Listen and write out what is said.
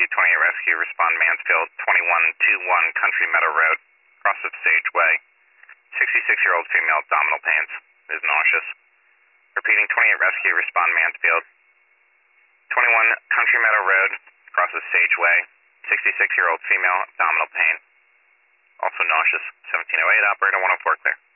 28 Rescue, respond Mansfield, 2121 Country Meadow Road, cross of Sageway. 66-year-old female, abdominal pains, is nauseous. Repeating, 28 Rescue, respond Mansfield, 21 Country Meadow Road, cross of Sageway. 66-year-old female, abdominal pain, also nauseous. 1708, operator 104, clear.